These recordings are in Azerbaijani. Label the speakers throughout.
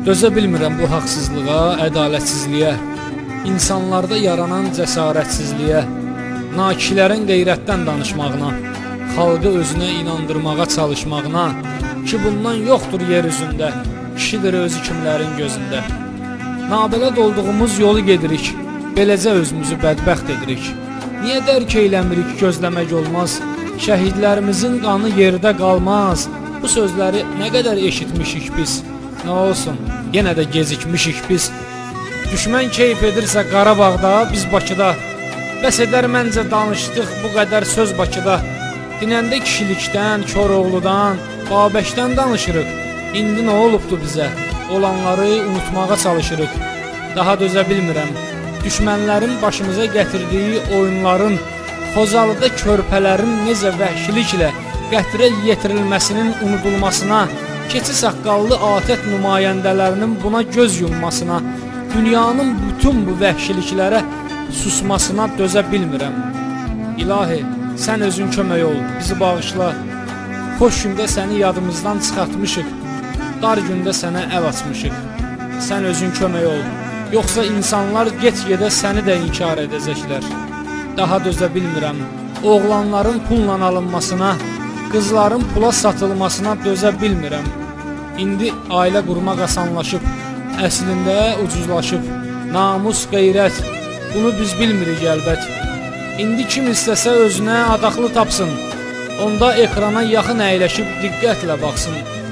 Speaker 1: Dözə bilmirəm bu haqsızlığa, ədalətsizliyə, insanlarda yaranan cəsarətsizliyə, nakişilərin qeyrətdən danışmağına, xalqı özünə inandırmağa çalışmağına ki, bundan yoxdur yer üzündə, kişidir özü kimlərin gözündə. Nabələd olduğumuz yolu gedirik, beləcə özümüzü bədbəxt edirik. Niyə dərk eyləmirik, gözləmək olmaz, şəhidlərimizin qanı yerdə qalmaz. Bu sözləri nə qədər eşitmişik biz, nə olsun, yenə də gecikmişik biz. Düşmən keyf edirsə Qarabağda, biz Bakıda. Bəs edər məncə danışdıq bu qədər söz Bakıda. Dinəndə kişilikdən, Koroğludan, Babəkdən danışırıq. İndi nə olubdu bizə? Olanları unutmağa çalışırıq. Daha dözə bilmirəm. Düşmənlərin başımıza gətirdiyi oyunların, Xozalıda körpələrin necə vəhşiliklə qətrə yetirilməsinin unudulmasına, keçi saqqallı ATƏT nümayəndələrinin buna göz yummasına, dünyanın bütün bu vəhşiliklərə susmasına dözə bilmirəm. İlahi, sən özün kömək ol, bizi bağışla. Xoş gündə səni yadımızdan çıxartmışıq, dar gündə sənə əl açmışıq. Sən özün kömək ol, yoxsa insanlar get-gedə səni də inkar edəcəklər. Daha dözə bilmirəm, oğlanların pulla alınmasına, qızların pula satılmasına dözə bilmirəm. İndi ailə qurmaq asanlaşıb, əslində ucuzlaşıb, namus, qeyrət, bunu biz bilmirik əlbət. İndi kim istəsə özünə adaqlı tapsın, onda ekrana yaxın əyləşib diqqətlə baxsın.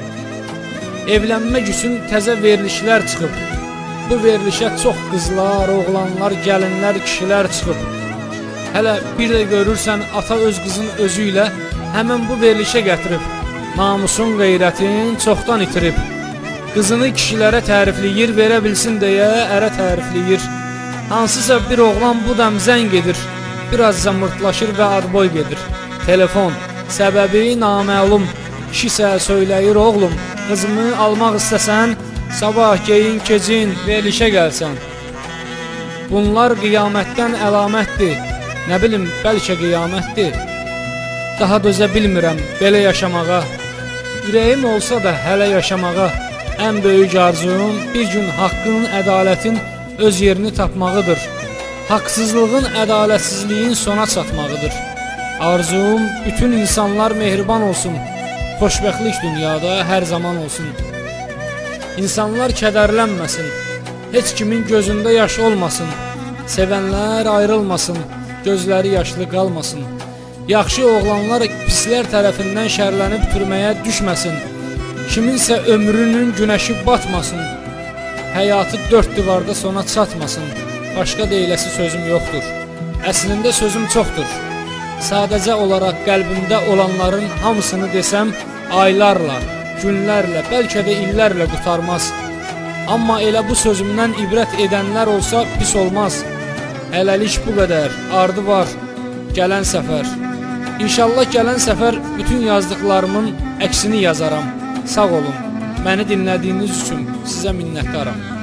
Speaker 1: Evlənmək üçün təzə verilişlər çıxıb, bu verilişə çox qızlar, oğlanlar, gəlinlər, kişilər çıxıb. Hələ bir də görürsən, ata öz qızın özü ilə həmən bu verilişə gətirib, namusun, qeyrətin çoxdan itirib. Qızını kişilərə tərifləyir, verə bilsin deyə ərə tərifləyir. Hansısa bir oğlan bu dəm zəng edir, biraz zamırtlaşır və adboy gedir. Telefon, səbəbi naməlum, kişisə söyləyir oğlum, qızımı almaq istəsən, sabah geyin, keçin, verilişə gəlsən. Bunlar qiyamətdən əlamətdir, nə bilim, bəlkə qiyamətdir. Daha dözə bilmirəm belə yaşamağa, ürəyim olsa da hələ yaşamağa. Ən böyük arzum bir gün haqqın, ədalətin öz yerini tapmağıdır. Haqsızlığın, ədalətsizliyin sona çatmağıdır. Arzum bütün insanlar mehriban olsun, xoşbəxtlik dünyada hər zaman olsun. İnsanlar kədərlənməsin, heç kimin gözündə yaş olmasın, sevənlər ayrılmasın, gözləri yaşlı qalmasın. Yaxşı oğlanlar pislər tərəfindən şərlənib türməyə düşməsin, kiminsə ömrünün günəşi batmasın, həyatı dörd divarda sona çatmasın. Başqa deyiləsi sözüm yoxdur, əslində sözüm çoxdur. Sadəcə olaraq qəlbimdə olanların hamısını desəm, aylarla, günlərlə, bəlkə də illərlə qutarmaz. Amma elə bu sözümdən ibrət edənlər olsa pis olmaz. Hələlik bu qədər, ardı var, gələn səfər. İnşallah gələn səfər bütün yazdıqlarımın əksini yazaram. Sağ olun, məni dinlədiyiniz üçün sizə minnətdaram.